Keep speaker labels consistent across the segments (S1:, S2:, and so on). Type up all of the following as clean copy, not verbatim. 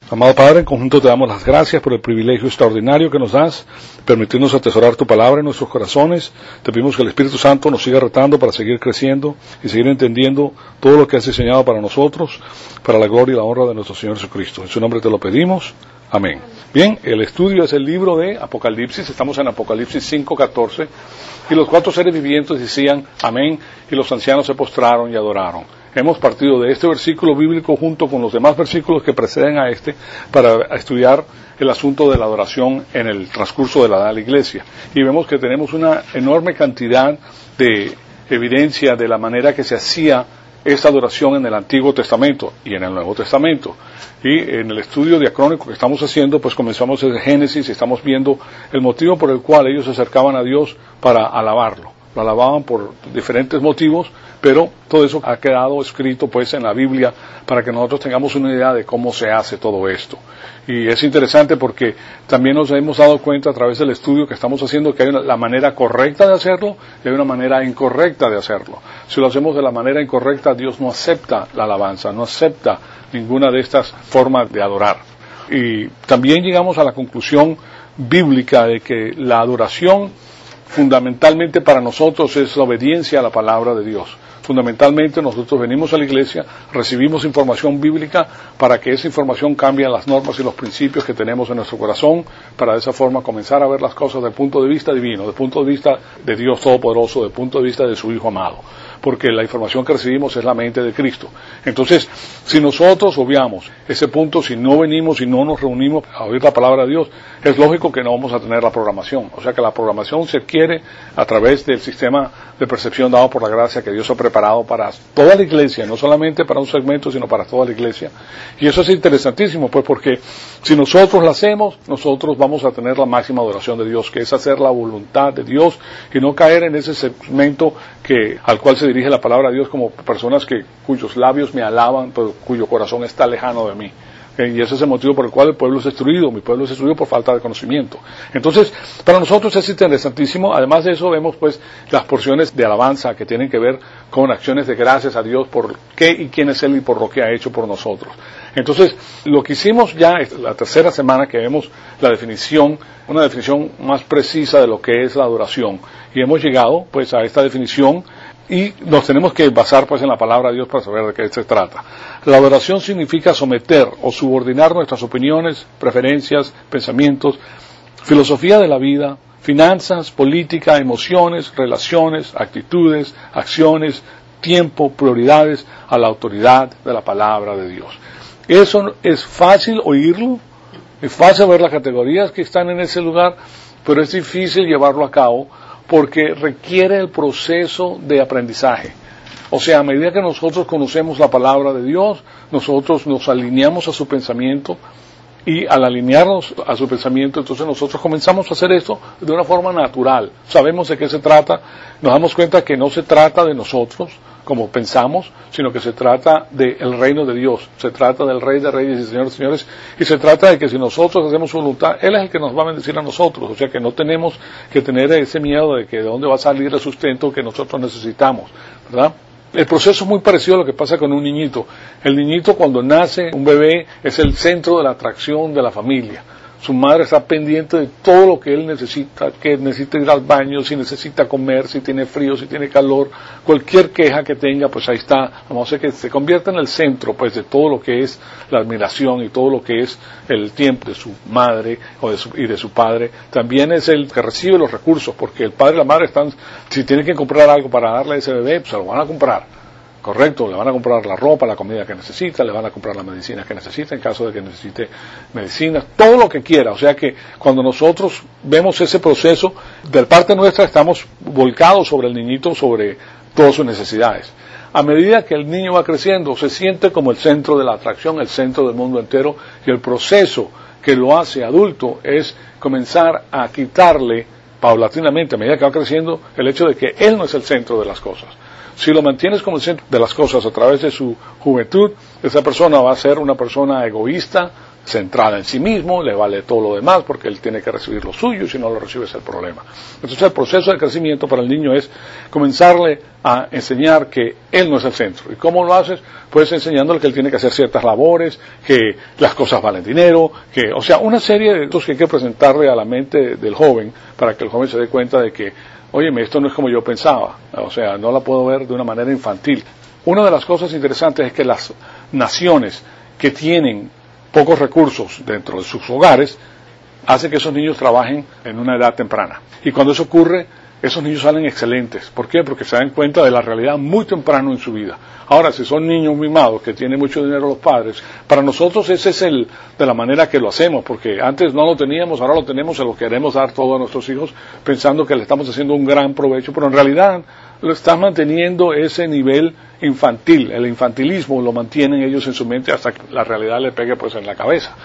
S1: Amado Padre, en conjunto te damos las gracias por el privilegio extraordinario que nos das, permitirnos atesorar tu palabra en nuestros corazones. Te pedimos que el Espíritu Santo nos siga retando para seguir creciendo y seguir entendiendo todo lo que has diseñado para nosotros, para la gloria y la honra de nuestro Señor Jesucristo. En su nombre te lo pedimos. Amén. Bien, el estudio es el libro de Apocalipsis. Estamos en Apocalipsis 5:14. Y los 4 seres vivientes decían amén, y los ancianos se postraron y adoraron. Hemos partido de este versículo bíblico junto con los demás versículos que preceden a este para estudiar el asunto de la adoración en el transcurso de la edad de la iglesia. Y vemos que tenemos una enorme cantidad de evidencia de la manera que se hacía esta adoración en el Antiguo Testamento y en el Nuevo Testamento. Y en el estudio diacrónico que estamos haciendo, pues comenzamos desde Génesis y estamos viendo el motivo por el cual ellos se acercaban a Dios para alabarlo. Lo alababan por diferentes motivos, pero todo eso ha quedado escrito pues en la Biblia para que nosotros tengamos una idea de cómo se hace todo esto. Y es interesante porque también nos hemos dado cuenta a través del estudio que estamos haciendo que hay la manera correcta de hacerlo y hay una manera incorrecta de hacerlo. Si lo hacemos de la manera incorrecta, Dios no acepta la alabanza, no acepta ninguna de estas formas de adorar. Y también llegamos a la conclusión bíblica de que la adoración fundamentalmente para nosotros es la obediencia a la palabra de Dios. Fundamentalmente nosotros venimos a la iglesia, recibimos información bíblica para que esa información cambie las normas y los principios que tenemos en nuestro corazón, para de esa forma comenzar a ver las cosas desde el punto de vista divino, desde el punto de vista de Dios Todopoderoso, desde el punto de vista de su Hijo amado. Porque la información que recibimos es la mente de Cristo. Entonces, si nosotros obviamos ese punto, si no venimos y no nos reunimos a oír la palabra de Dios, es lógico que no vamos a tener la programación. O sea que la programación se adquiere a través del sistema de percepción dado por la gracia que Dios ha preparado para toda la iglesia, no solamente para un segmento, sino para toda la iglesia. Y eso es interesantísimo, pues porque si nosotros la hacemos, nosotros vamos a tener la máxima adoración de Dios, que es hacer la voluntad de Dios y no caer en ese segmento al cual se dirige la palabra de Dios como personas cuyos labios me alaban, pero cuyo corazón está lejano de mí. Y ese es el motivo por el cual el pueblo es destruido. Mi pueblo es destruido por falta de conocimiento. Entonces, para nosotros es interesantísimo. Además de eso, vemos pues las porciones de alabanza que tienen que ver con acciones de gracias a Dios por qué y quién es Él y por lo que ha hecho por nosotros. Entonces, lo que hicimos ya es la tercera semana que vemos la definición, una definición más precisa de lo que es la adoración. Y hemos llegado pues a esta definición y nos tenemos que basar pues en la palabra de Dios para saber de qué se trata. La adoración significa someter o subordinar nuestras opiniones, preferencias, pensamientos, filosofía de la vida, finanzas, política, emociones, relaciones, actitudes, acciones, tiempo, prioridades a la autoridad de la palabra de Dios. Eso es fácil oírlo, es fácil ver las categorías que están en ese lugar, pero es difícil llevarlo a cabo porque requiere el proceso de aprendizaje. O sea, a medida que nosotros conocemos la palabra de Dios, nosotros nos alineamos a su pensamiento, y al alinearnos a su pensamiento, entonces nosotros comenzamos a hacer esto de una forma natural. Sabemos de qué se trata, nos damos cuenta que no se trata de nosotros, como pensamos, sino que se trata del reino de Dios, se trata del Rey de Reyes y Señor de Señores, y se trata de que si nosotros hacemos su voluntad, Él es el que nos va a bendecir a nosotros. O sea que no tenemos que tener ese miedo de que de dónde va a salir el sustento que nosotros necesitamos, ¿verdad? El proceso es muy parecido a lo que pasa con un niñito. El niñito cuando nace, un bebé, es el centro de la atracción de la familia. Su madre está pendiente de todo lo que él necesita, que necesita ir al baño, si necesita comer, si tiene frío, si tiene calor, cualquier queja que tenga, pues ahí está. Vamos a decir que se convierte en el centro pues de todo lo que es la admiración y todo lo que es el tiempo de su madre y de su padre. También es el que recibe los recursos, porque el padre y la madre están, si tienen que comprar algo para darle a ese bebé, pues se lo van a comprar. Correcto, le van a comprar la ropa, la comida que necesita, le van a comprar la medicina que necesita en caso de que necesite medicinas, todo lo que quiera. O sea que cuando nosotros vemos ese proceso, de parte nuestra estamos volcados sobre el niñito, sobre todas sus necesidades. A medida que el niño va creciendo, se siente como el centro de la atracción, el centro del mundo entero, y el proceso que lo hace adulto es comenzar a quitarle paulatinamente, a medida que va creciendo, el hecho de que él no es el centro de las cosas. Si lo mantienes como el centro de las cosas a través de su juventud, esa persona va a ser una persona egoísta, centrada en sí mismo, le vale todo lo demás porque él tiene que recibir lo suyo y si no lo recibe es el problema. Entonces el proceso de crecimiento para el niño es comenzarle a enseñar que él no es el centro. ¿Y cómo lo haces? Pues enseñándole que él tiene que hacer ciertas labores, que las cosas valen dinero, o sea, una serie de cosas que hay que presentarle a la mente del joven para que el joven se dé cuenta de que, óyeme, esto no es como yo pensaba, o sea, no la puedo ver de una manera infantil. Una de las cosas interesantes es que las naciones que tienen pocos recursos dentro de sus hogares hace que esos niños trabajen en una edad temprana. Y cuando eso ocurre, esos niños salen excelentes. ¿Por qué? Porque se dan cuenta de la realidad muy temprano en su vida. Ahora, si son niños mimados, que tienen mucho dinero los padres, para nosotros ese es de la manera que lo hacemos, porque antes no lo teníamos, ahora lo tenemos, se lo queremos dar todo a nuestros hijos, pensando que le estamos haciendo un gran provecho, pero en realidad lo están manteniendo ese nivel infantil. El infantilismo lo mantienen ellos en su mente hasta que la realidad le pegue pues en la cabeza.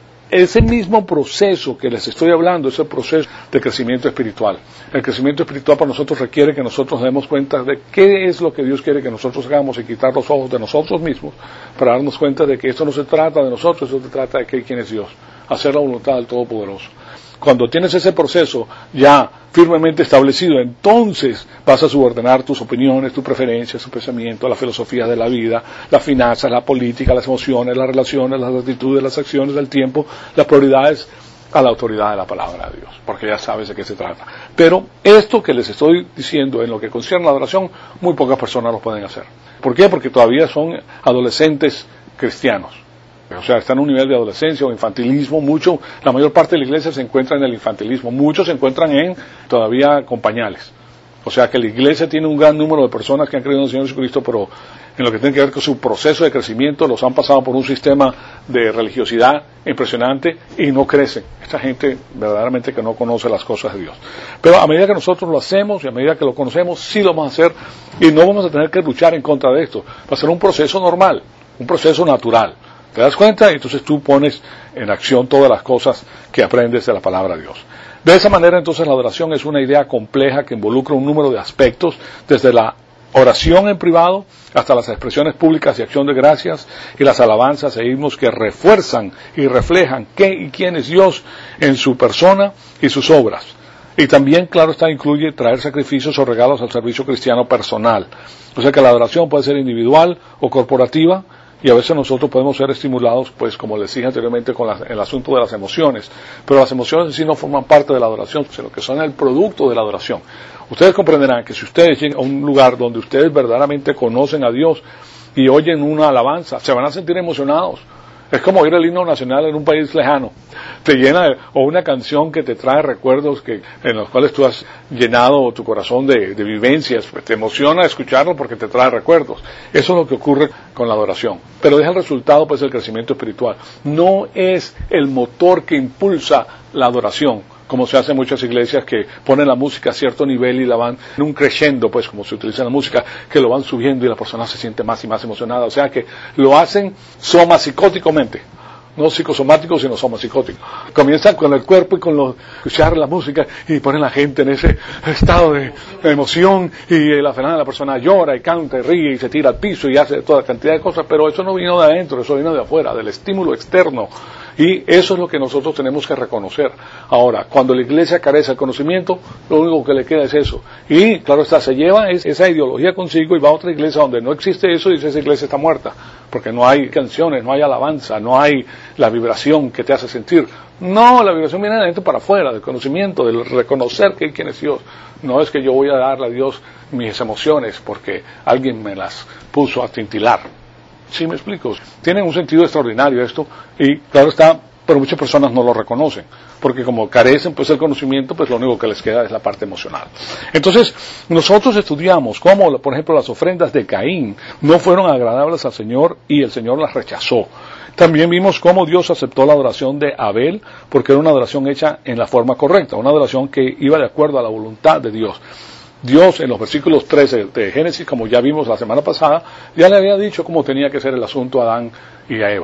S1: Ese mismo proceso que les estoy hablando es el proceso de crecimiento espiritual. El crecimiento espiritual para nosotros requiere que nosotros demos cuenta de qué es lo que Dios quiere que nosotros hagamos y quitar los ojos de nosotros mismos para darnos cuenta de que esto no se trata de nosotros, esto se trata de quién es Dios, hacer la voluntad del Todopoderoso. Cuando tienes ese proceso ya firmemente establecido, entonces vas a subordinar tus opiniones, tus preferencias, tu pensamiento, la filosofía de la vida, las finanzas, la política, las emociones, las relaciones, las actitudes, las acciones, el tiempo, las prioridades a la autoridad de la palabra de Dios, porque ya sabes de qué se trata. Pero esto que les estoy diciendo en lo que concierne a la adoración, muy pocas personas lo pueden hacer. ¿Por qué? Porque todavía son adolescentes cristianos. O sea, está en un nivel de adolescencia o infantilismo, la mayor parte de la iglesia se encuentra en el infantilismo, muchos se encuentran todavía con pañales. O sea que la iglesia tiene un gran número de personas que han creído en el Señor Jesucristo, pero en lo que tiene que ver con su proceso de crecimiento, los han pasado por un sistema de religiosidad impresionante y no crecen. Esta gente verdaderamente que no conoce las cosas de Dios. Pero a medida que nosotros lo hacemos y a medida que lo conocemos, sí lo vamos a hacer y no vamos a tener que luchar en contra de esto. Va a ser un proceso normal, un proceso natural. ¿Te das cuenta? Entonces tú pones en acción todas las cosas que aprendes de la palabra de Dios. De esa manera, entonces, la adoración es una idea compleja que involucra un número de aspectos, desde la oración en privado hasta las expresiones públicas y acción de gracias y las alabanzas e himnos que refuerzan y reflejan qué y quién es Dios en su persona y sus obras. Y también, claro está, incluye traer sacrificios o regalos al servicio cristiano personal. O sea que la adoración puede ser individual o corporativa, y a veces nosotros podemos ser estimulados, pues como les dije anteriormente, con el asunto de las emociones. Pero las emociones en sí no forman parte de la adoración, sino que son el producto de la adoración. Ustedes comprenderán que si ustedes llegan a un lugar donde ustedes verdaderamente conocen a Dios y oyen una alabanza, se van a sentir emocionados. Es como oír el himno nacional en un país lejano. Te llena, o una canción que te trae recuerdos en los cuales tú has llenado tu corazón de vivencias. Te emociona escucharlo porque te trae recuerdos. Eso es lo que ocurre con la adoración. Pero deja el resultado, pues, el crecimiento espiritual. No es el motor que impulsa la adoración, como se hace en muchas iglesias que ponen la música a cierto nivel y la van en un crescendo, pues como se utiliza en la música, que lo van subiendo y la persona se siente más y más emocionada. O sea que lo hacen somapsicóticamente, no psicosomático, sino somapsicótico. Comienzan con el cuerpo y con escuchar la música y ponen a la gente en ese estado de emoción y al final la persona llora y canta y ríe y se tira al piso y hace toda cantidad de cosas, pero eso no vino de adentro, eso vino de afuera, del estímulo externo. Y eso es lo que nosotros tenemos que reconocer. Ahora, cuando la iglesia carece de conocimiento, lo único que le queda es eso. Y, claro está, se lleva esa ideología consigo y va a otra iglesia donde no existe eso y dice esa iglesia está muerta. Porque no hay canciones, no hay alabanza, no hay la vibración que te hace sentir. No, la vibración viene de adentro para afuera, del conocimiento, del reconocer quién es Dios. No es que yo voy a darle a Dios mis emociones porque alguien me las puso a tintilar. ¿Sí me explico? Tiene un sentido extraordinario esto y claro está, pero muchas personas no lo reconocen, porque como carecen pues el conocimiento, pues lo único que les queda es la parte emocional. Entonces, nosotros estudiamos cómo, por ejemplo, las ofrendas de Caín no fueron agradables al Señor y el Señor las rechazó. También vimos cómo Dios aceptó la adoración de Abel, porque era una adoración hecha en la forma correcta, una adoración que iba de acuerdo a la voluntad de Dios. Dios en los versículos 13 de Génesis, como ya vimos la semana pasada, ya le había dicho cómo tenía que ser el asunto a Adán y a Eva.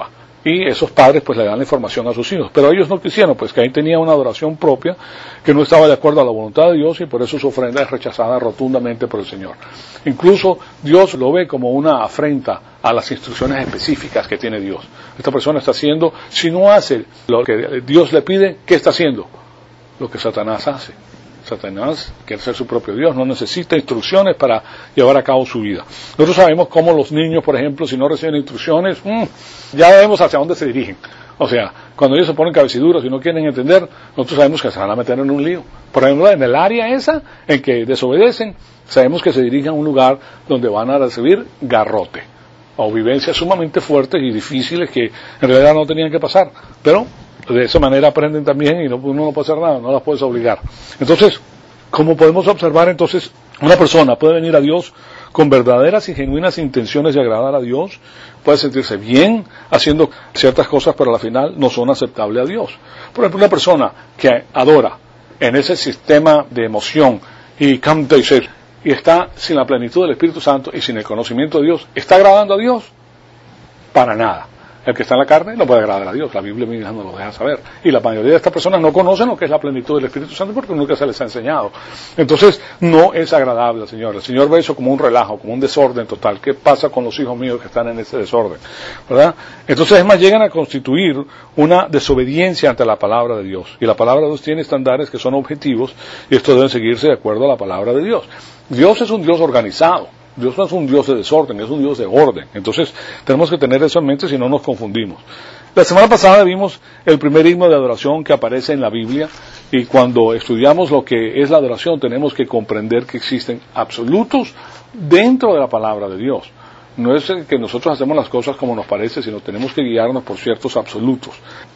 S1: y esos padres pues le dan la información a sus hijos, pero ellos no quisieron, pues Caín tenía una adoración propia que no estaba de acuerdo a la voluntad de Dios y por eso su ofrenda es rechazada rotundamente por el Señor. Incluso Dios lo ve como una afrenta a las instrucciones específicas que tiene Dios. Esta persona está haciendo, si no hace lo que Dios le pide, ¿qué está haciendo? Lo que Satanás hace. Satanás quiere ser su propio Dios, no necesita instrucciones para llevar a cabo su vida. Nosotros sabemos cómo los niños, por ejemplo, si no reciben instrucciones, ya vemos hacia dónde se dirigen. O sea, cuando ellos se ponen cabeciduros y no quieren entender, nosotros sabemos que se van a meter en un lío. Por ejemplo, en el área esa en que desobedecen, sabemos que se dirigen a un lugar donde van a recibir garrote, o vivencias sumamente fuertes y difíciles que en realidad no tenían que pasar, pero de esa manera aprenden también y uno no puede hacer nada, no las puedes obligar. Entonces, como podemos observar, entonces, una persona puede venir a Dios con verdaderas y genuinas intenciones de agradar a Dios, puede sentirse bien haciendo ciertas cosas, pero al final no son aceptables a Dios. Por ejemplo, una persona que adora en ese sistema de emoción y canta y dice, y está sin la plenitud del Espíritu Santo y sin el conocimiento de Dios, ¿está agradando a Dios? Para nada. El que está en la carne no puede agradar a Dios, la Biblia misma nos lo deja saber. Y la mayoría de estas personas no conocen lo que es la plenitud del Espíritu Santo porque nunca se les ha enseñado. Entonces, no es agradable al Señor. El Señor ve eso como un relajo, como un desorden total. ¿Qué pasa con los hijos míos que están en ese desorden? ¿Verdad? Entonces, es más, llegan a constituir una desobediencia ante la palabra de Dios. Y la palabra de Dios tiene estándares que son objetivos y estos deben seguirse de acuerdo a la palabra de Dios. Dios es un Dios organizado. Dios no es un Dios de desorden, es un Dios de orden. Entonces, tenemos que tener eso en mente si no nos confundimos. La semana pasada vimos el primer himno de adoración que aparece en la Biblia y cuando estudiamos lo que es la adoración tenemos que comprender que existen absolutos dentro de la palabra de Dios. No es que nosotros hacemos las cosas como nos parece, sino tenemos que guiarnos por ciertos absolutos.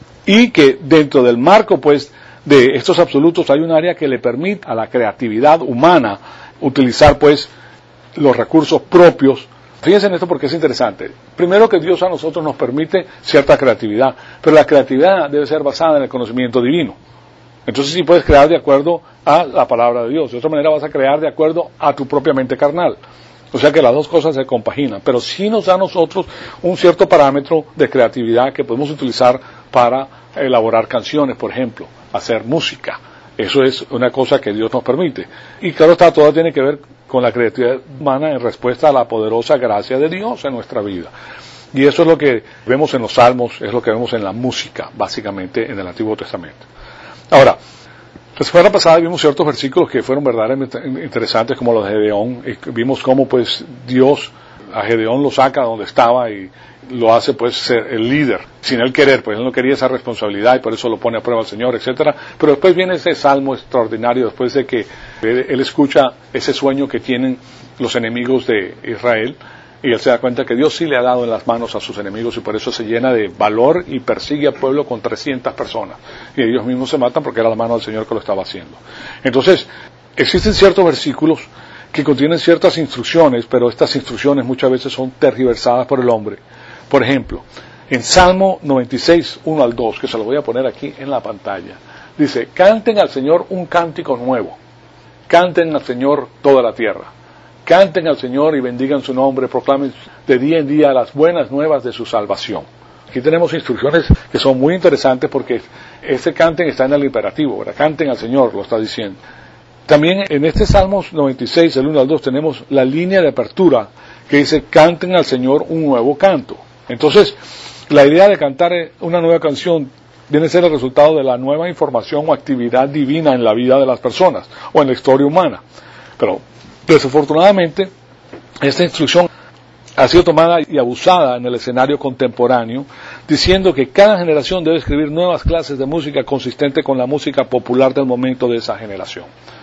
S1: Y que dentro del marco, pues, de estos absolutos hay un área que le permite a la creatividad humana utilizar, pues, los recursos propios. Fíjense en esto porque es interesante. Primero que Dios a nosotros nos permite cierta creatividad, pero la creatividad debe ser basada en el conocimiento divino. Entonces sí puedes crear de acuerdo a la palabra de Dios. De otra manera vas a crear de acuerdo a tu propia mente carnal. O sea que las dos cosas se compaginan, pero sí nos da a nosotros un cierto parámetro de creatividad que podemos utilizar para elaborar canciones, por ejemplo, hacer música. Eso es una cosa que Dios nos permite. Y claro está, todo tiene que ver con la creatividad humana en respuesta a la poderosa gracia de Dios en nuestra vida. Y eso es lo que vemos en los salmos, es lo que vemos en la música, básicamente, en el Antiguo Testamento. Ahora, la semana pasada vimos ciertos versículos que fueron verdaderamente interesantes, como los de Gedeón, y vimos cómo pues Dios a Gedeón lo saca de donde estaba y lo hace pues ser el líder, sin él querer, pues él no quería esa responsabilidad y por eso lo pone a prueba al Señor, etcétera. Pero después viene ese salmo extraordinario, después de que él escucha ese sueño que tienen los enemigos de Israel, y él se da cuenta que Dios sí le ha dado en las manos a sus enemigos y por eso se llena de valor y persigue al pueblo con 300 personas. Y ellos mismos se matan porque era la mano del Señor que lo estaba haciendo. Entonces, existen ciertos versículos que contienen ciertas instrucciones, pero estas instrucciones muchas veces son tergiversadas por el hombre. Por ejemplo, en Salmo 96, 1 al 2, que se lo voy a poner aquí en la pantalla, dice, canten al Señor un cántico nuevo, canten al Señor toda la tierra, canten al Señor y bendigan su nombre, proclamen de día en día las buenas nuevas de su salvación. Aquí tenemos instrucciones que son muy interesantes porque este canten está en el imperativo, ¿verdad? Canten al Señor, lo está diciendo. También en este Salmos 96, del 1 al 2, tenemos la línea de apertura que dice, canten al Señor un nuevo canto. Entonces, la idea de cantar una nueva canción viene a ser el resultado de la nueva información o actividad divina en la vida de las personas o en la historia humana. Pero, desafortunadamente, esta instrucción ha sido tomada y abusada en el escenario contemporáneo, diciendo que cada generación debe escribir nuevas clases de música consistente con la música popular del momento de esa generación.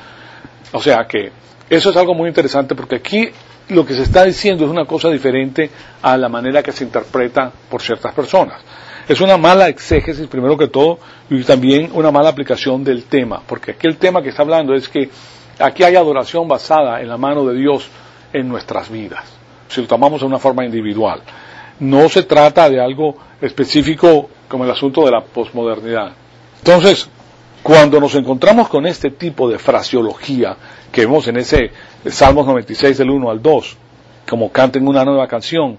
S1: O sea que eso es algo muy interesante porque aquí lo que se está diciendo es una cosa diferente a la manera que se interpreta por ciertas personas. Es una mala exégesis, primero que todo, y también una mala aplicación del tema, porque aquí el tema que está hablando es que aquí hay adoración basada en la mano de Dios en nuestras vidas, si lo tomamos de una forma individual. No se trata de algo específico como el asunto de la posmodernidad. Entonces, cuando nos encontramos con este tipo de fraseología que vemos en ese Salmos 96 del 1 al 2, como canten una nueva canción,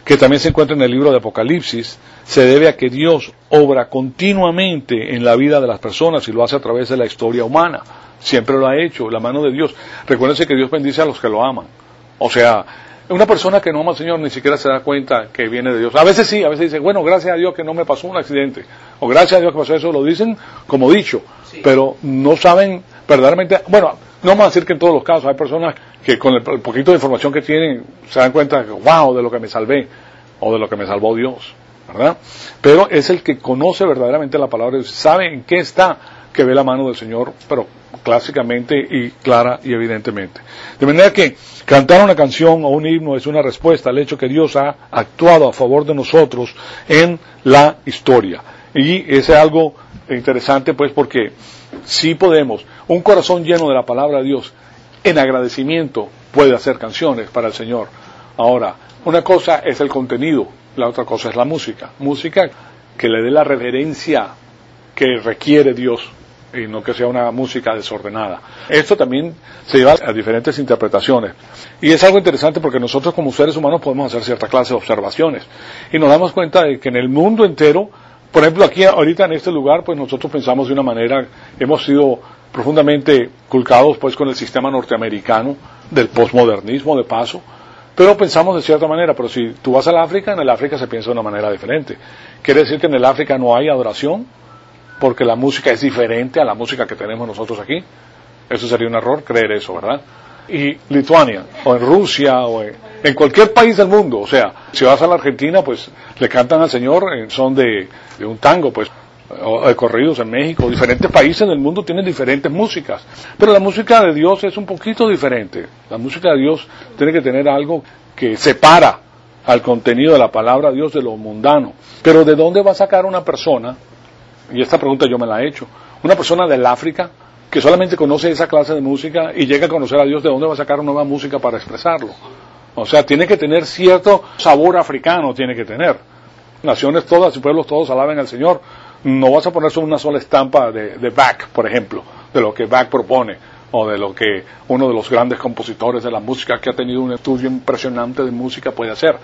S1: que también se encuentra en el libro de Apocalipsis, se debe a que Dios obra continuamente en la vida de las personas y lo hace a través de la historia humana. Siempre lo ha hecho, la mano de Dios. Recuérdense que Dios bendice a los que lo aman. O sea, una persona que no ama al Señor ni siquiera se da cuenta que viene de Dios. A veces sí, a veces dice, bueno, gracias a Dios que no me pasó un accidente. O gracias a Dios que pasó eso, lo dicen como dicho. Sí. Pero no saben verdaderamente, bueno, no vamos a decir que en todos los casos, hay personas que con el poquito de información que tienen se dan cuenta que, wow, de lo que me salvé, o de lo que me salvó Dios, ¿verdad? Pero es el que conoce verdaderamente la palabra de Dios, sabe en qué está, que ve la mano del Señor, pero clásicamente y clara y evidentemente. De manera que cantar una canción o un himno es una respuesta al hecho que Dios ha actuado a favor de nosotros en la historia. Y es algo interesante, pues, porque sí podemos, un corazón lleno de la palabra de Dios, en agradecimiento, puede hacer canciones para el Señor. Ahora, una cosa es el contenido, la otra cosa es la música. Música que le dé la reverencia que requiere Dios, y no que sea una música desordenada. Esto también se lleva a diferentes interpretaciones. Y es algo interesante porque nosotros como seres humanos podemos hacer cierta clase de observaciones. Y nos damos cuenta de que en el mundo entero, por ejemplo aquí ahorita en este lugar, pues nosotros pensamos de una manera, hemos sido profundamente culcados pues con el sistema norteamericano del posmodernismo de paso, pero pensamos de cierta manera. Pero si tú vas al África, en el África se piensa de una manera diferente. ¿Quiere decir que en el África no hay adoración? Porque la música es diferente a la música que tenemos nosotros aquí. Eso sería un error creer eso, ¿verdad? Y Lituania, o en Rusia, o en cualquier país del mundo, o sea, si vas a la Argentina, pues le cantan al Señor en son de un tango, pues, o de corridos en México. Diferentes países del mundo tienen diferentes músicas, pero la música de Dios es un poquito diferente. La música de Dios tiene que tener algo que separa al contenido de la palabra de Dios de lo mundano. Pero ¿de dónde va a sacar una persona? Y esta pregunta yo me la he hecho. Una persona del África que solamente conoce esa clase de música y llega a conocer a Dios, ¿de dónde va a sacar nueva música para expresarlo? O sea, tiene que tener cierto sabor africano, tiene que tener. Naciones todas y pueblos todos alaben al Señor. No vas a poner solo una sola estampa de Bach, por ejemplo, de lo que Bach propone, o de lo que uno de los grandes compositores de la música que ha tenido un estudio impresionante de música puede hacer.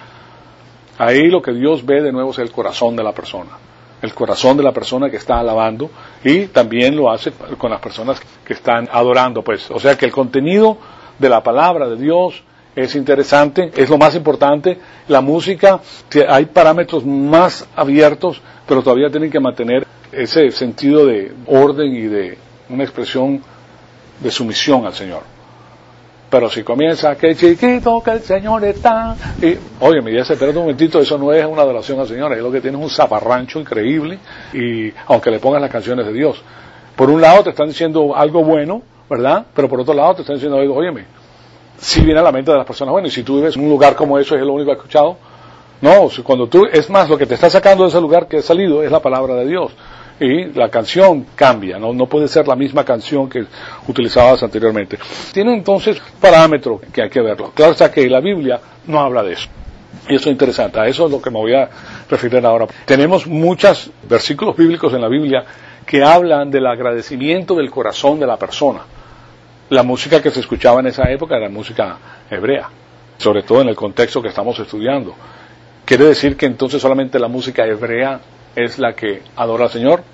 S1: Ahí lo que Dios ve de nuevo es el corazón de la persona. El corazón de la persona que está alabando, y también lo hace con las personas que están adorando, pues. O sea que el contenido de la palabra de Dios es interesante, es lo más importante. La música, hay parámetros más abiertos, pero todavía tienen que mantener ese sentido de orden y de una expresión de sumisión al Señor. Pero si comienza, que chiquito que el Señor está, y, oye, me dice, espérate un momentito, eso no es una adoración al Señor, es lo que tiene es un zaparrancho increíble, y aunque le pongas las canciones de Dios. Por un lado te están diciendo algo bueno, ¿verdad? Pero por otro lado te están diciendo algo, óyeme, si viene a la mente de las personas, bueno, y si tú vives en un lugar como eso, es lo único que has escuchado. No, cuando tú, es más, lo que te está sacando de ese lugar que has salido es la palabra de Dios. Y la canción cambia, no puede ser la misma canción que utilizabas anteriormente. Tiene entonces parámetros que hay que verlo. Claro está que la Biblia no habla de eso. Y eso es interesante, a eso es lo que me voy a referir ahora. Tenemos muchos versículos bíblicos en la Biblia que hablan del agradecimiento del corazón de la persona. La música que se escuchaba en esa época era música hebrea, sobre todo en el contexto que estamos estudiando. ¿Quiere decir que entonces solamente la música hebrea es la que adora al Señor?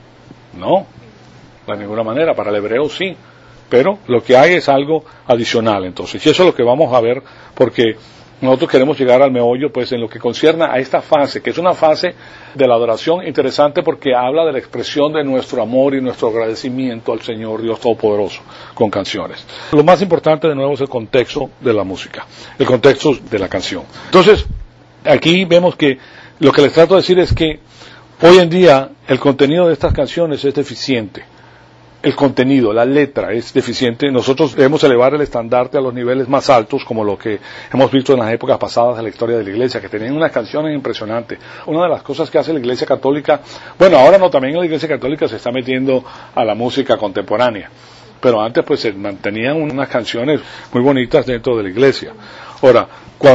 S1: No, de ninguna manera. Para el hebreo sí, pero lo que hay es algo adicional entonces, y eso es lo que vamos a ver, porque nosotros queremos llegar al meollo, pues, en lo que concierne a esta fase, que es una fase de la adoración interesante porque habla de la expresión de nuestro amor y nuestro agradecimiento al Señor Dios Todopoderoso con canciones. Lo más importante de nuevo es el contexto de la música, el contexto de la canción. Entonces, aquí vemos que lo que les trato de decir es que hoy en día el contenido de estas canciones es deficiente. El contenido, la letra es deficiente. Nosotros debemos elevar el estandarte a los niveles más altos, como lo que hemos visto en las épocas pasadas de la historia de la Iglesia, que tenían unas canciones impresionantes. Una de las cosas que hace la Iglesia Católica, bueno, ahora no, también la Iglesia Católica se está metiendo a la música contemporánea, pero antes pues se mantenían unas canciones muy bonitas dentro de la Iglesia. Ahora,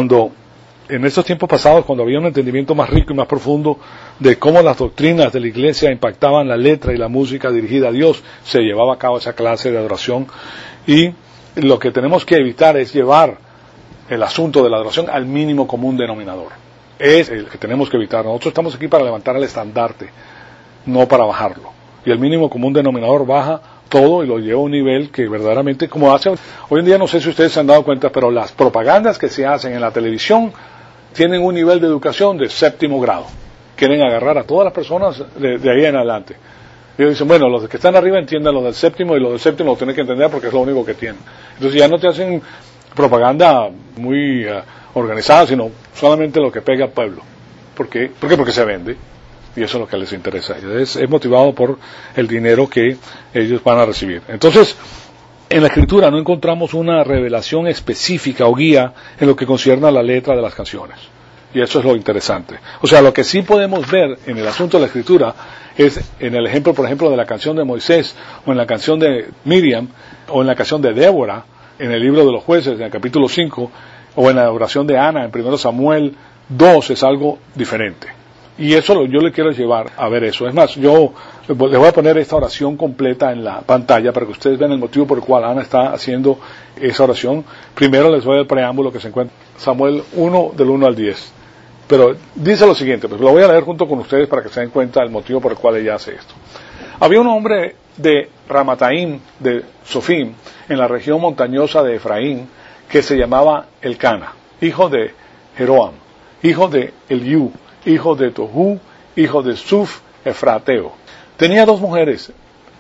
S1: en estos tiempos pasados, cuando había un entendimiento más rico y más profundo de cómo las doctrinas de la Iglesia impactaban la letra y la música dirigida a Dios, se llevaba a cabo esa clase de adoración. Y lo que tenemos que evitar es llevar el asunto de la adoración al mínimo común denominador. es el que tenemos que evitar. Nosotros estamos aquí para levantar el estandarte, no para bajarlo. Y el mínimo común denominador baja todo y lo lleva a un nivel que verdaderamente, como hace hoy en día, no sé si ustedes se han dado cuenta, pero las propagandas que se hacen en la televisión tienen un nivel de educación de 7º grado. Quieren agarrar a todas las personas de ahí en adelante. Ellos dicen, bueno, los que están arriba entiendan los del 7º y los del 7º lo tienen que entender porque es lo único que tienen. Entonces ya no te hacen propaganda muy organizada, sino solamente lo que pega al pueblo. ¿Por qué? Porque se vende. Y eso es lo que les interesa. Es motivado por el dinero que ellos van a recibir. Entonces, en la Escritura no encontramos una revelación específica o guía en lo que concierne a la letra de las canciones. Y eso es lo interesante. O sea, lo que sí podemos ver en el asunto de la Escritura es en el ejemplo, por ejemplo, de la canción de Moisés, o en la canción de Miriam, o en la canción de Débora, en el libro de los jueces, en el capítulo 5, o en la oración de Ana, en 1 Samuel 2, es algo diferente. Y eso yo le quiero llevar a ver eso. Es más, yo les voy a poner esta oración completa en la pantalla para que ustedes vean el motivo por el cual Ana está haciendo esa oración. Primero les doy el preámbulo que se encuentra en Samuel 1, del 1 al 10. Pero dice lo siguiente, pues lo voy a leer junto con ustedes para que se den cuenta del motivo por el cual ella hace esto. Había un hombre de Ramataim, de Sofim, en la región montañosa de Efraín, que se llamaba Elcana, hijo de Jeroam, hijo de Eliú, hijo de Tohu, hijo de Suf, Efrateo. Tenía 2 mujeres.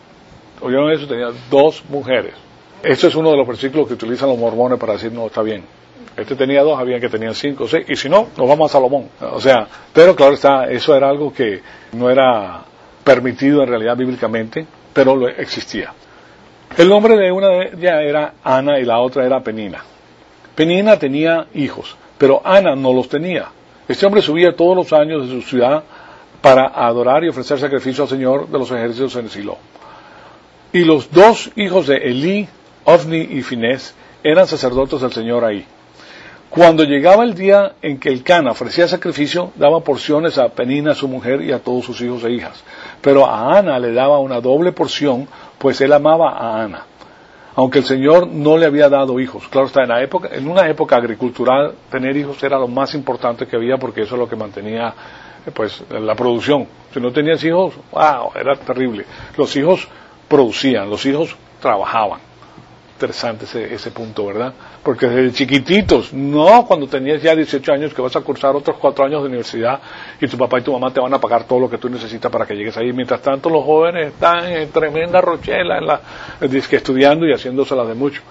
S1: ¿Oyeron eso? Tenía 2 mujeres. Esto es uno de los versículos que utilizan los mormones para decir, no, está bien. Este tenía 2, había que tenían 5 o 6, y si no, nos vamos a Salomón. O sea, pero claro está, eso era algo que no era permitido en realidad bíblicamente, pero existía. El nombre de una de ellas era Ana y la otra era Penina. Penina tenía hijos, pero Ana no los tenía. Este hombre subía todos los años de su ciudad para adorar y ofrecer sacrificio al Señor de los ejércitos en Silo. Y los 2 hijos de Elí, Ofni y Finés, eran sacerdotes del Señor ahí. Cuando llegaba el día en que Elcana ofrecía sacrificio, daba porciones a Penina, su mujer, y a todos sus hijos e hijas. Pero a Ana le daba una doble porción, pues él amaba a Ana. Aunque el Señor no le había dado hijos. Claro está, en una época agricultural, tener hijos era lo más importante que había, porque eso es lo que mantenía pues la producción. Si no tenías hijos, wow, era terrible. Los hijos producían, los hijos trabajaban. Interesante ese punto, ¿verdad? Porque desde chiquititos, no cuando tenías ya 18 años que vas a cursar otros 4 años de universidad y tu papá y tu mamá te van a pagar todo lo que tú necesitas para que llegues ahí. Mientras tanto los jóvenes están en tremenda rochela, estudiando y haciéndoselas de mucho.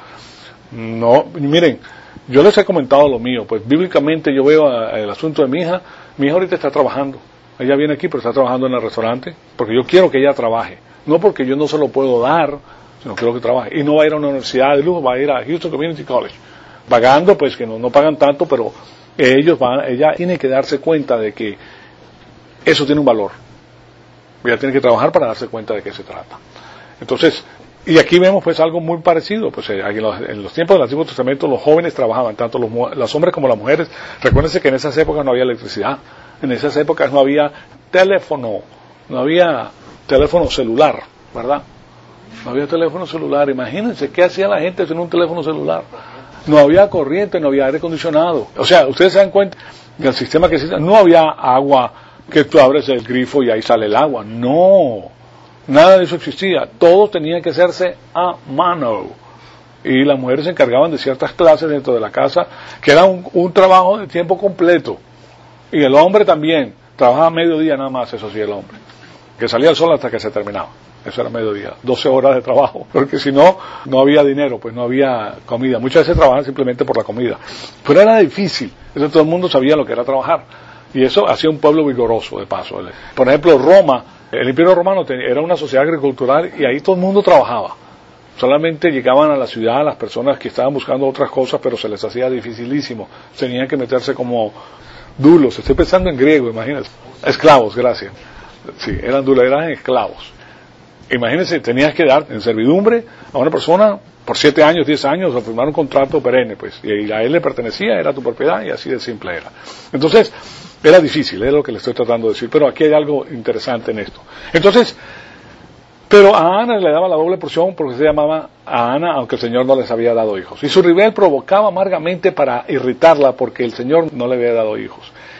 S1: No, miren, yo les he comentado lo mío, pues bíblicamente yo veo el asunto de mi hija ahorita está trabajando. Ella viene aquí pero está trabajando en el restaurante, porque yo quiero que ella trabaje, no porque yo no se lo puedo dar, sino quiero que trabaje. Y no va a ir a una universidad de lujo, va a ir a Houston Community College, pagando, pues que no pagan tanto, pero ella tiene que darse cuenta de que eso tiene un valor. Ella tiene que trabajar para darse cuenta de qué se trata. Entonces, y aquí vemos pues algo muy parecido, pues en los tiempos del Antiguo Testamento los jóvenes trabajaban, tanto los hombres como las mujeres. Recuérdense que en esas épocas no había electricidad, en esas épocas no había teléfono celular, ¿verdad? No había teléfono celular. Imagínense qué hacía la gente sin un teléfono celular. No había corriente, no había aire acondicionado. O sea, ustedes se dan cuenta del sistema que existe. No había agua que tú abres el grifo y ahí sale el agua. No, nada de eso existía. Todo tenía que hacerse a mano. Y las mujeres se encargaban de ciertas clases dentro de la casa, que era un trabajo de tiempo completo. Y el hombre también trabajaba mediodía nada más, eso sí, el hombre. Que salía el sol hasta que se terminaba. Eso era mediodía, 12 horas de trabajo, porque si no, no había dinero, pues no había comida. Muchas veces trabajaban simplemente por la comida. Pero era difícil, eso todo el mundo sabía lo que era trabajar. Y eso hacía un pueblo vigoroso, de paso. Por ejemplo, Roma, el Imperio Romano era una sociedad agricultural y ahí todo el mundo trabajaba. Solamente llegaban a la ciudad las personas que estaban buscando otras cosas, pero se les hacía dificilísimo. Tenían que meterse como dulos. Estoy pensando en griego, imagínense. Esclavos, gracias. Sí, eran dulos, eran esclavos. Imagínense, tenías que dar en servidumbre a una persona por 7 años, 10 años, o firmar un contrato perenne, pues, y a él le pertenecía, era tu propiedad, y así de simple era. Entonces, era difícil, es lo que le estoy tratando de decir, pero aquí hay algo interesante en esto. Entonces, pero a Ana le daba la doble porción porque se llamaba a Ana, aunque el Señor no les había dado hijos. Y su rival provocaba amargamente para irritarla porque el Señor no le había dado hijos.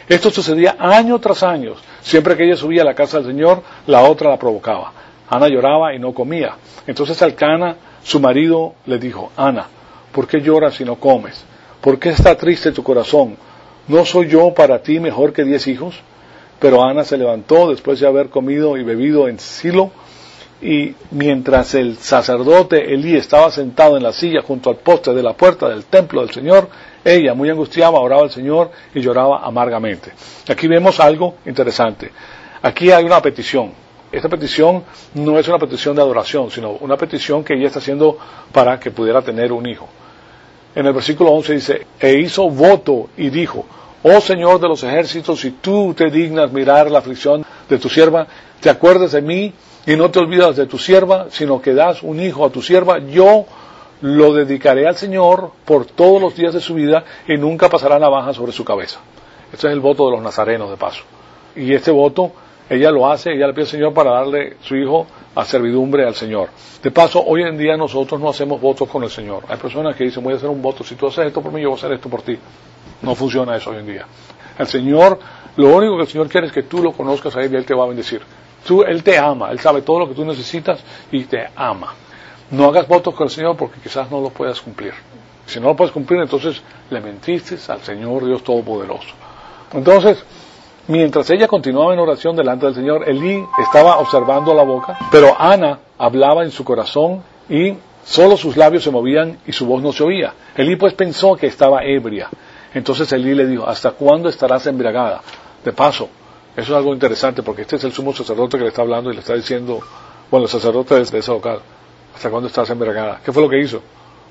S1: Esto sucedía año tras año. Siempre que ella subía a la casa del Señor, la otra la provocaba. Ana lloraba y no comía. Entonces Elcana, su marido, le dijo, Ana, ¿por qué lloras y no comes? ¿Por qué está triste tu corazón? ¿No soy yo para ti mejor que 10 hijos? Pero Ana se levantó después de haber comido y bebido en Silo, y mientras el sacerdote Elí estaba sentado en la silla junto al poste de la puerta del templo del Señor, ella, muy angustiada, oraba al Señor y lloraba amargamente. Aquí vemos algo interesante. Aquí hay una petición. Esta petición no es una petición de adoración, sino una petición que ella está haciendo para que pudiera tener un hijo. En el versículo 11 dice, e hizo voto y dijo, oh Señor de los ejércitos, si tú te dignas mirar la aflicción de tu sierva, te acuerdes de mí y no te olvidas de tu sierva, sino que das un hijo a tu sierva, yo lo dedicaré al Señor por todos los días de su vida y nunca pasará navaja sobre su cabeza. Este es el voto de los nazarenos, de paso. Y este voto, ella lo hace, ella le pide al Señor para darle su hijo a servidumbre al Señor. De paso, hoy en día nosotros no hacemos votos con el Señor. Hay personas que dicen, voy a hacer un voto, si tú haces esto por mí, yo voy a hacer esto por ti. No funciona eso hoy en día. El Señor, lo único que el Señor quiere es que tú lo conozcas a Él y Él te va a bendecir. Él te ama, Él sabe todo lo que tú necesitas y te ama. No hagas votos con el Señor porque quizás no lo puedas cumplir. Si no lo puedes cumplir, entonces le mentiste al Señor Dios Todopoderoso. Entonces, mientras ella continuaba en oración delante del Señor, Elí estaba observando la boca, pero Ana hablaba en su corazón y solo sus labios se movían y su voz no se oía. Elí pues pensó que estaba ebria. Entonces Elí le dijo, ¿hasta cuándo estarás embriagada? De paso, eso es algo interesante porque este es el sumo sacerdote que le está hablando y le está diciendo, bueno, el sacerdote de ese local, ¿hasta cuándo estás embriagada? ¿Qué fue lo que hizo?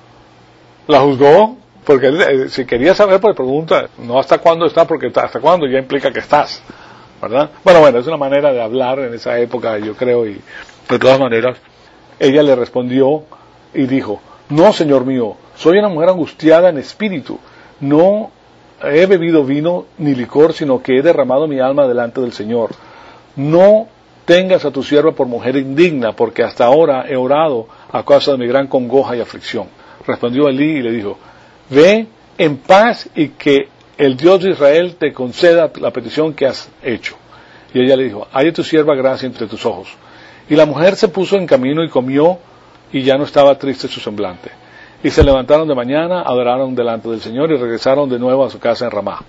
S1: La juzgó, porque él, si quería saber, pues pregunta, no hasta cuándo está, porque hasta cuándo ya implica que estás, ¿verdad? Bueno, es una manera de hablar en esa época, yo creo, y de todas maneras, ella le respondió y dijo, no, Señor mío, soy una mujer angustiada en espíritu, no he bebido vino ni licor, sino que he derramado mi alma delante del Señor. No tengas a tu sierva por mujer indigna, porque hasta ahora he orado a causa de mi gran congoja y aflicción. Respondió Elí y le dijo, ve en paz y que el Dios de Israel te conceda la petición que has hecho. Y ella le dijo, haya tu sierva gracia entre tus ojos. Y la mujer se puso en camino y comió, y ya no estaba triste su semblante. Y se levantaron de mañana, adoraron delante del Señor y regresaron de nuevo a su casa en Ramá.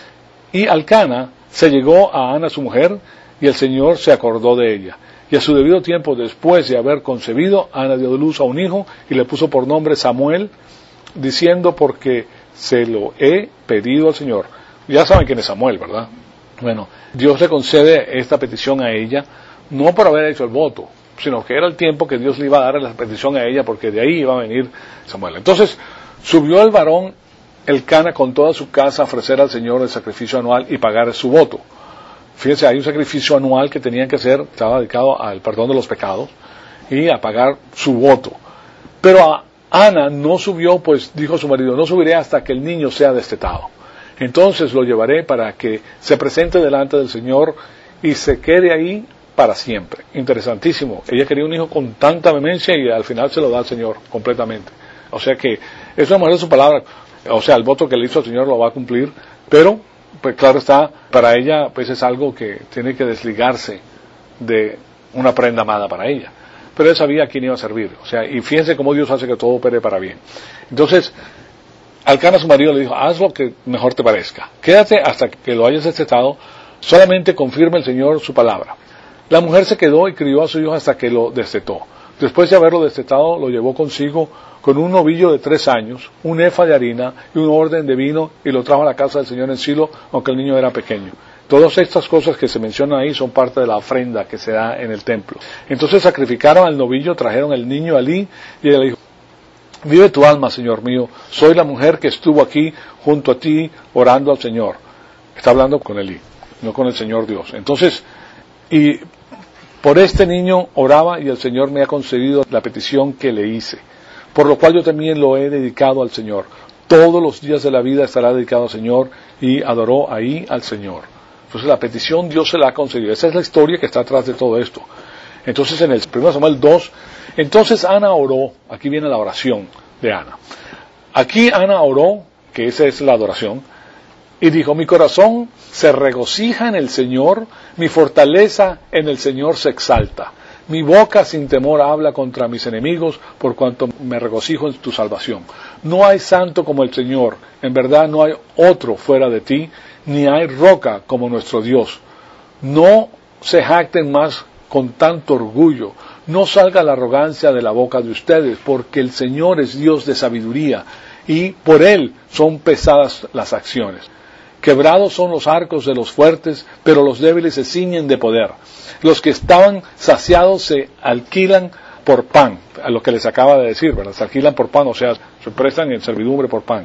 S1: Y Elcana se llegó a Ana su mujer, y el Señor se acordó de ella. Y a su debido tiempo, después de haber concebido, Ana dio luz a un hijo y le puso por nombre Samuel, diciendo, porque se lo he pedido al Señor. Ya saben quién es Samuel, ¿verdad? Bueno, Dios le concede esta petición a ella, no por haber hecho el voto, sino que era el tiempo que Dios le iba a dar la petición a ella, porque de ahí iba a venir Samuel. Entonces, subió el varón Elcana con toda su casa a ofrecer al Señor el sacrificio anual y pagar su voto. Fíjense, hay un sacrificio anual que tenían que hacer, estaba dedicado al perdón de los pecados y a pagar su voto. Pero Ana no subió, pues dijo su marido, no subiré hasta que el niño sea destetado. Entonces lo llevaré para que se presente delante del Señor y se quede ahí para siempre. Interesantísimo. Ella quería un hijo con tanta vehemencia y al final se lo da al Señor completamente. O sea que es una mujer de su palabra. O sea, el voto que le hizo al Señor lo va a cumplir, pero pues claro está, para ella pues es algo que tiene que desligarse de una prenda amada para ella. Pero él sabía a quién iba a servir. O sea, y fíjense cómo Dios hace que todo opere para bien. Entonces, Elcana su marido le dijo, haz lo que mejor te parezca. Quédate hasta que lo hayas destetado, solamente confirme el Señor su palabra. La mujer se quedó y crió a su hijo hasta que lo destetó. Después de haberlo destetado, lo llevó consigo con un novillo de 3 años, un efa de harina y un orden de vino, y lo trajo a la casa del Señor en Silo, aunque el niño era pequeño. Todas estas cosas que se mencionan ahí son parte de la ofrenda que se da en el templo. Entonces sacrificaron al novillo, trajeron el niño a Elí, y ella le dijo, vive tu alma, Señor mío, soy la mujer que estuvo aquí junto a ti orando al Señor. Está hablando con Elí, no con el Señor Dios. Entonces, y por este niño oraba y el Señor me ha concedido la petición que le hice, por lo cual yo también lo he dedicado al Señor. Todos los días de la vida estará dedicado al Señor, y adoró ahí al Señor. Entonces la petición Dios se la ha concedido. Esa es la historia que está atrás de todo esto. Entonces en el 1 Samuel 2, entonces Ana oró, aquí viene la oración de Ana. Aquí Ana oró, que esa es la adoración, Y dijo, mi corazón se regocija en el Señor, mi fortaleza en el Señor se exalta. Mi boca sin temor habla contra mis enemigos, por cuanto me regocijo en tu salvación. No hay santo como el Señor, en verdad no hay otro fuera de ti, ni hay roca como nuestro Dios. No se jacten más con tanto orgullo, no salga la arrogancia de la boca de ustedes, porque el Señor es Dios de sabiduría, y por Él son pesadas las acciones. Quebrados son los arcos de los fuertes, pero los débiles se ciñen de poder. Los que estaban saciados se alquilan por pan, a lo que les acaba de decir, ¿verdad? Se alquilan por pan, o sea, se prestan en servidumbre por pan.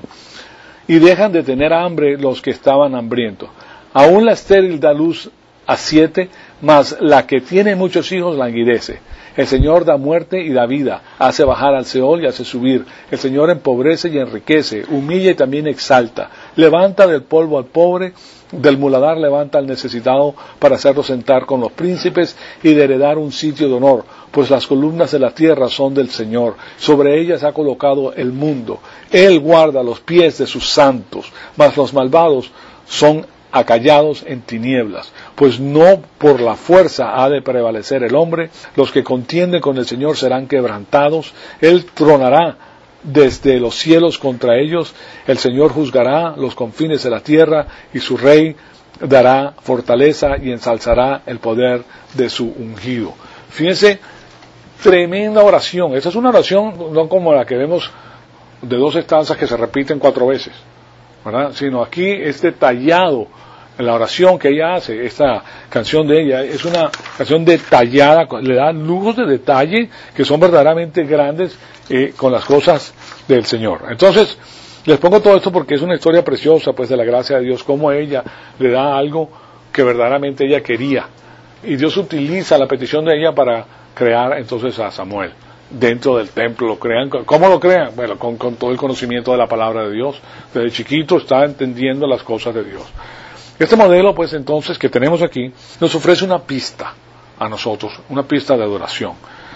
S1: Y dejan de tener hambre los que estaban hambrientos. Aún la estéril da luz a 7, mas la que tiene muchos hijos languidece. El Señor da muerte y da vida, hace bajar al Seol y hace subir. El Señor empobrece y enriquece, humilla y también exalta. Levanta del polvo al pobre, del muladar levanta al necesitado para hacerlo sentar con los príncipes y de heredar un sitio de honor, pues las columnas de la tierra son del Señor. Sobre ellas ha colocado el mundo. Él guarda los pies de sus santos, mas los malvados son acallados en tinieblas, pues no por la fuerza ha de prevalecer el hombre, los que contienden con el Señor serán quebrantados, Él tronará desde los cielos contra ellos, el Señor juzgará los confines de la tierra, y su Rey dará fortaleza y ensalzará el poder de su ungido. Fíjense, tremenda oración. Esta es una oración no como la que vemos de 2 estanzas que se repiten 4 veces, ¿verdad? Sino aquí es detallado en la oración que ella hace. Esta canción de ella es una canción detallada, le da lujos de detalle que son verdaderamente grandes con las cosas del Señor. Entonces, les pongo todo esto porque es una historia preciosa, pues, de la gracia de Dios, cómo ella le da algo que verdaderamente ella quería. Y Dios utiliza la petición de ella para crear entonces a Samuel dentro del templo. Lo crean. ¿Cómo lo crean? Bueno, con todo el conocimiento de la palabra de Dios. Desde chiquito está entendiendo las cosas de Dios. Este modelo, pues, entonces, que tenemos aquí, nos ofrece una pista a nosotros, una pista de adoración.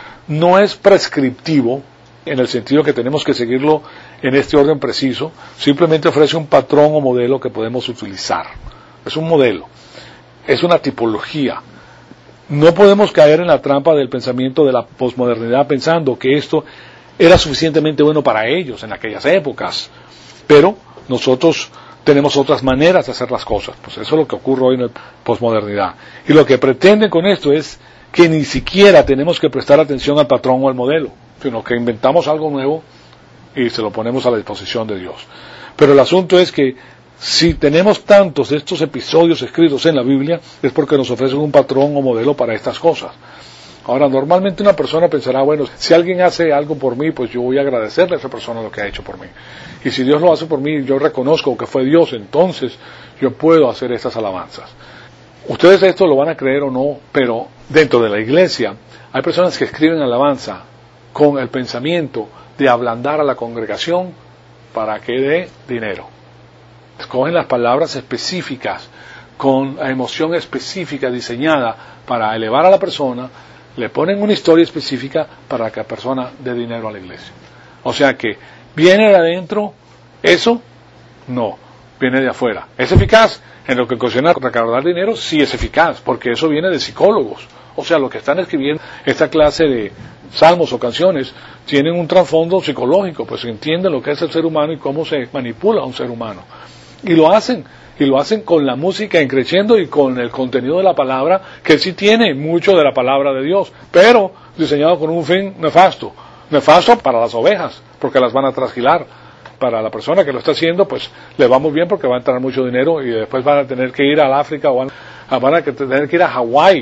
S1: No es prescriptivo, en el sentido que tenemos que seguirlo en este orden preciso, simplemente ofrece un patrón o modelo que podemos utilizar. Es un modelo, es una tipología. No podemos caer en la trampa del pensamiento de la posmodernidad pensando que esto era suficientemente bueno para ellos en aquellas épocas, pero nosotros tenemos otras maneras de hacer las cosas. Pues eso es lo que ocurre hoy en la posmodernidad. Y lo que pretenden con esto es que ni siquiera tenemos que prestar atención al patrón o al modelo, sino que inventamos algo nuevo y se lo ponemos a la disposición de Dios. Pero el asunto es que si tenemos tantos de estos episodios escritos en la Biblia, es porque nos ofrecen un patrón o modelo para estas cosas. Ahora, normalmente una persona pensará, bueno, si alguien hace algo por mí, pues yo voy a agradecerle a esa persona lo que ha hecho por mí. Y si Dios lo hace por mí, yo reconozco que fue Dios, entonces yo puedo hacer estas alabanzas. Ustedes esto lo van a creer o no, pero dentro de la iglesia hay personas que escriben alabanza con el pensamiento de ablandar a la congregación para que dé dinero. Escogen las palabras específicas, con la emoción específica diseñada para elevar a la persona, le ponen una historia específica para que la persona dé dinero a la iglesia. O sea que, ¿viene de adentro eso? No, viene de afuera. ¿Es eficaz? En lo que ocasiona recaudar dinero, sí es eficaz, porque eso viene de psicólogos. O sea, los que están escribiendo esta clase de salmos o canciones tienen un trasfondo psicológico, pues entienden lo que es el ser humano y cómo se manipula a un ser humano. Y lo hacen con la música creciendo y con el contenido de la palabra, que sí tiene mucho de la palabra de Dios, pero diseñado con un fin nefasto para las ovejas, porque las van a trasquilar. Para la persona que lo está haciendo, pues le va muy bien porque va a entrar mucho dinero y después van a tener que ir al África o van a tener que ir a Hawái.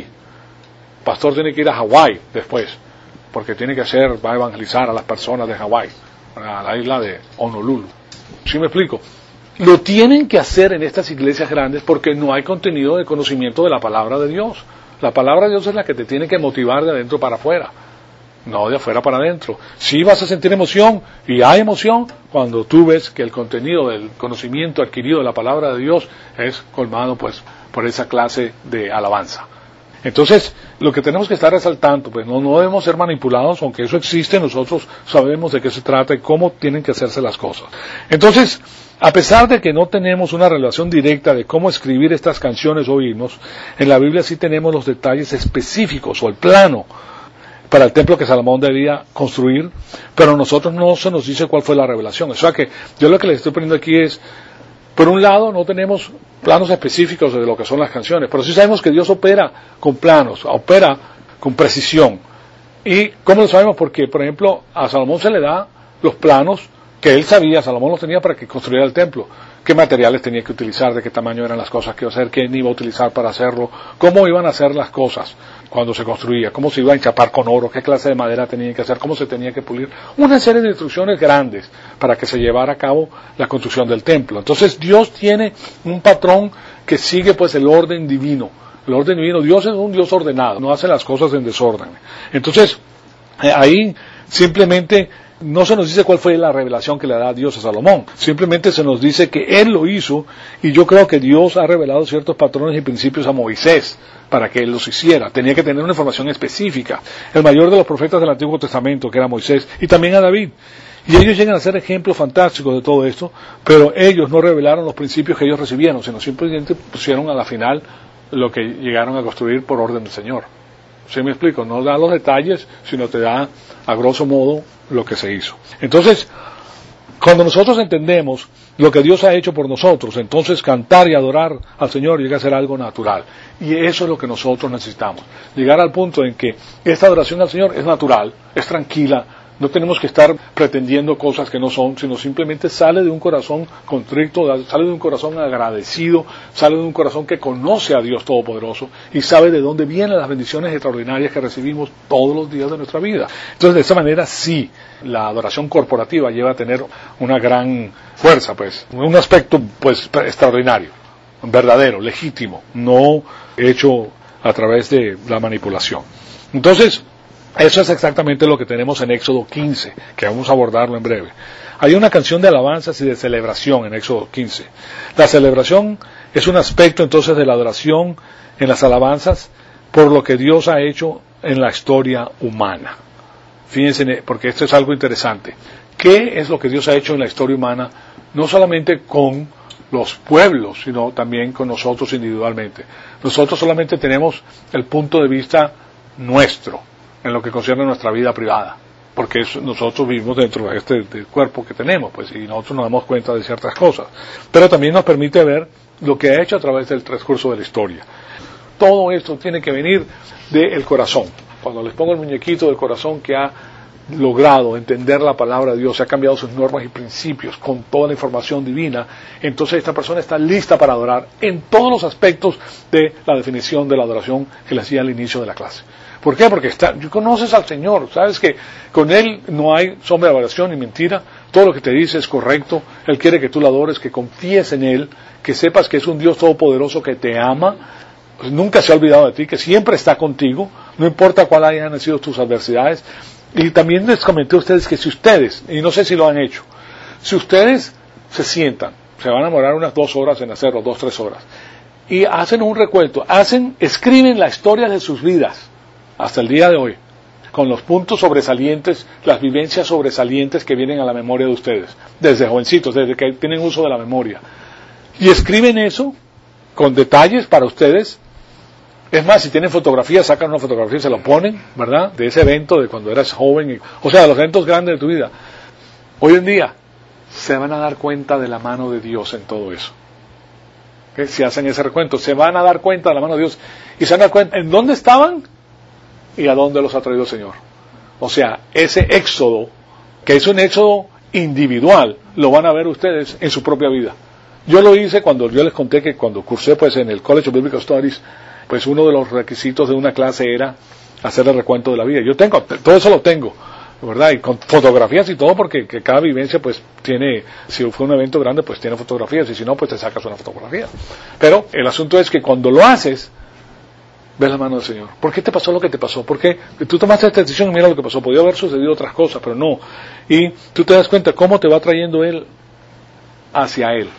S1: El pastor tiene que ir a Hawái después, porque va a evangelizar a las personas de Hawái, a la isla de Honolulu. ¿Sí me explico? Lo tienen que hacer en estas iglesias grandes porque no hay contenido de conocimiento de la palabra de Dios. La palabra de Dios es la que te tiene que motivar de adentro para afuera, no de afuera para adentro. Sí vas a sentir emoción, y hay emoción, cuando tú ves que el contenido del conocimiento adquirido de la palabra de Dios es colmado, pues, por esa clase de alabanza. Entonces, lo que tenemos que estar resaltando, pues no debemos ser manipulados, aunque eso existe, nosotros sabemos de qué se trata y cómo tienen que hacerse las cosas. Entonces, a pesar de que no tenemos una relación directa de cómo escribir estas canciones o himnos, en la Biblia sí tenemos los detalles específicos o el plano para el templo que Salomón debía construir, pero a nosotros no se nos dice cuál fue la revelación. O sea que yo lo que les estoy poniendo aquí es, por un lado no tenemos planos específicos de lo que son las canciones, pero sí sabemos que Dios opera con planos, opera con precisión. ¿Y cómo lo sabemos? Porque, por ejemplo, a Salomón se le da los planos que él sabía, Salomón los tenía para que construyera el templo, qué materiales tenía que utilizar, de qué tamaño eran las cosas que iba a hacer, quién iba a utilizar para hacerlo, cómo iban a hacer las cosas cuando se construía, cómo se iba a enchapar con oro, qué clase de madera tenía que hacer, cómo se tenía que pulir, una serie de instrucciones grandes para que se llevara a cabo la construcción del templo. Entonces Dios tiene un patrón que sigue pues el orden divino. El orden divino, Dios es un Dios ordenado, no hace las cosas en desorden. Entonces, ahí simplemente no se nos dice cuál fue la revelación que le da Dios a Salomón, simplemente se nos dice que él lo hizo, y yo creo que Dios ha revelado ciertos patrones y principios a Moisés para que él los hiciera. Tenía que tener una información específica. El mayor de los profetas del Antiguo Testamento, que era Moisés, y también a David. Y ellos llegan a ser ejemplos fantásticos de todo esto, pero ellos no revelaron los principios que ellos recibieron, sino simplemente pusieron a la final lo que llegaron a construir por orden del Señor. ¿Sí me explico? No da los detalles, sino te da, a grosso modo, lo que se hizo. Entonces, cuando nosotros entendemos lo que Dios ha hecho por nosotros, entonces cantar y adorar al Señor llega a ser algo natural. Y eso es lo que nosotros necesitamos. Llegar al punto en que esta adoración al Señor es natural, es tranquila. No tenemos que estar pretendiendo cosas que no son, sino simplemente sale de un corazón contrito, sale de un corazón agradecido, sale de un corazón que conoce a Dios Todopoderoso y sabe de dónde vienen las bendiciones extraordinarias que recibimos todos los días de nuestra vida. Entonces, de esa manera sí, la adoración corporativa lleva a tener una gran fuerza, pues, un aspecto pues extraordinario, verdadero, legítimo, no hecho a través de la manipulación. Entonces, eso es exactamente lo que tenemos en Éxodo 15, que vamos a abordarlo en breve. Hay una canción de alabanzas y de celebración en Éxodo 15. La celebración es un aspecto entonces de la adoración en las alabanzas por lo que Dios ha hecho en la historia humana. Fíjense, porque esto es algo interesante. ¿Qué es lo que Dios ha hecho en la historia humana? No solamente con los pueblos, sino también con nosotros individualmente. Nosotros solamente tenemos el punto de vista nuestro en lo que concierne a nuestra vida privada, porque nosotros vivimos dentro de del cuerpo que tenemos, pues, y nosotros nos damos cuenta de ciertas cosas, pero también nos permite ver lo que ha hecho a través del transcurso de la historia. Todo esto tiene que venir del corazón. Cuando les pongo el muñequito del corazón que ha logrado entender la palabra de Dios, se ha cambiado sus normas y principios con toda la información divina, entonces esta persona está lista para adorar en todos los aspectos de la definición de la adoración que le hacía al inicio de la clase. ¿Por qué? Porque conoces al Señor, sabes que con Él no hay sombra de variación ni mentira, todo lo que te dice es correcto, Él quiere que tú lo adores, que confíes en Él, que sepas que es un Dios todopoderoso que te ama, pues nunca se ha olvidado de ti, que siempre está contigo, no importa cuáles hayan sido tus adversidades. Y también les comenté a ustedes que si ustedes, y no sé si lo han hecho, si ustedes se sientan, se van a demorar unas 2 horas en hacerlo, 2-3 horas, y hacen un recuento, escriben la historia de sus vidas, hasta el día de hoy, con los puntos sobresalientes, las vivencias sobresalientes que vienen a la memoria de ustedes, desde jovencitos, desde que tienen uso de la memoria, y escriben eso con detalles para ustedes. Es más, si tienen fotografías, sacan una fotografía y se lo ponen, ¿verdad?, de ese evento de cuando eras joven, o sea, de los eventos grandes de tu vida. Hoy en día se van a dar cuenta de la mano de Dios en todo eso. ¿Okay? Si hacen ese recuento, se van a dar cuenta de la mano de Dios y se van a dar cuenta en dónde estaban y a dónde los ha traído el Señor. O sea, ese éxodo, que es un éxodo individual, lo van a ver ustedes en su propia vida. Yo lo hice cuando yo les conté que cuando cursé pues en el College of Biblical Studies, pues uno de los requisitos de una clase era hacer el recuento de la vida. Yo tengo, todo eso lo tengo, ¿verdad? Y con fotografías y todo, porque que cada vivencia pues tiene, si fue un evento grande pues tiene fotografías, y si no pues te sacas una fotografía. Pero el asunto es que cuando lo haces, ves la mano del Señor. ¿Por qué te pasó lo que te pasó? Porque tú tomaste esta decisión y mira lo que pasó. Podía haber sucedido otras cosas, pero no. Y tú te das cuenta cómo te va trayendo Él hacia Él.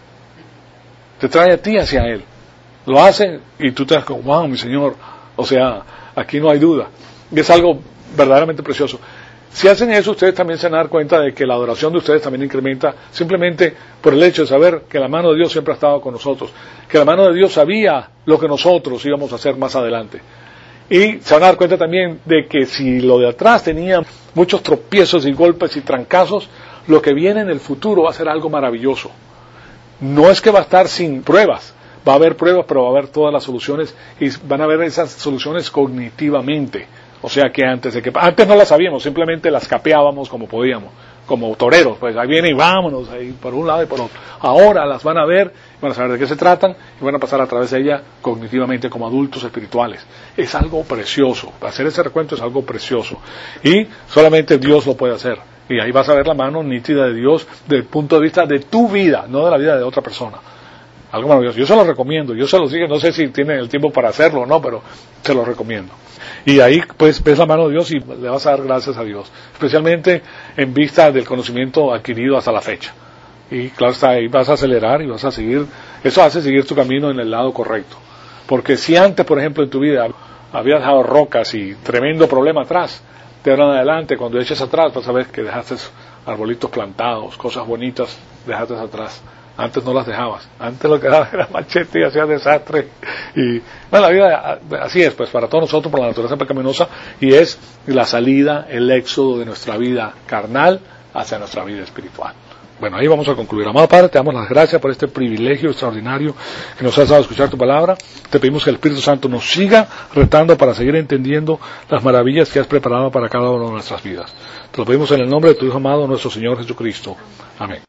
S1: Te trae a ti hacia Él. Lo hace y tú te das como, wow, mi Señor. O sea, aquí no hay duda. Y es algo verdaderamente precioso. Si hacen eso, ustedes también se van a dar cuenta de que la adoración de ustedes también incrementa simplemente por el hecho de saber que la mano de Dios siempre ha estado con nosotros, que la mano de Dios sabía lo que nosotros íbamos a hacer más adelante. Y se van a dar cuenta también de que si lo de atrás tenía muchos tropiezos y golpes y trancazos, lo que viene en el futuro va a ser algo maravilloso. No es que va a estar sin pruebas, va a haber pruebas, pero va a haber todas las soluciones y van a haber esas soluciones cognitivamente. O sea que antes no las sabíamos, simplemente las capeábamos como podíamos, como toreros, pues ahí viene y vámonos, ahí por un lado y por otro. Ahora las van a ver, van a saber de qué se tratan y van a pasar a través de ella cognitivamente como adultos espirituales. Es algo precioso, hacer ese recuento es algo precioso y solamente Dios lo puede hacer. Y ahí vas a ver la mano nítida de Dios desde el punto de vista de tu vida, no de la vida de otra persona. Algo maravilloso. Yo se lo recomiendo, yo se los dije, no sé si tienen el tiempo para hacerlo o no, pero se lo recomiendo. Y ahí pues ves la mano de Dios y le vas a dar gracias a Dios, especialmente en vista del conocimiento adquirido hasta la fecha. Y claro está, ahí vas a acelerar y vas a seguir, eso hace seguir tu camino en el lado correcto. Porque si antes, por ejemplo, en tu vida habías dejado rocas y tremendo problema atrás, de ahora en adelante, cuando eches atrás, vas a ver que dejaste arbolitos plantados, cosas bonitas, dejaste atrás. Antes no las dejabas. Antes lo que dejabas era machete y hacías desastre. Y bueno, la vida así es, pues para todos nosotros, por la naturaleza pecaminosa, y es la salida, el éxodo de nuestra vida carnal hacia nuestra vida espiritual. Bueno, ahí vamos a concluir. Amado Padre, te damos las gracias por este privilegio extraordinario que nos has dado a escuchar tu palabra. Te pedimos que el Espíritu Santo nos siga retando para seguir entendiendo las maravillas que has preparado para cada una de nuestras vidas. Te lo pedimos en el nombre de tu Hijo amado, nuestro Señor Jesucristo. Amén.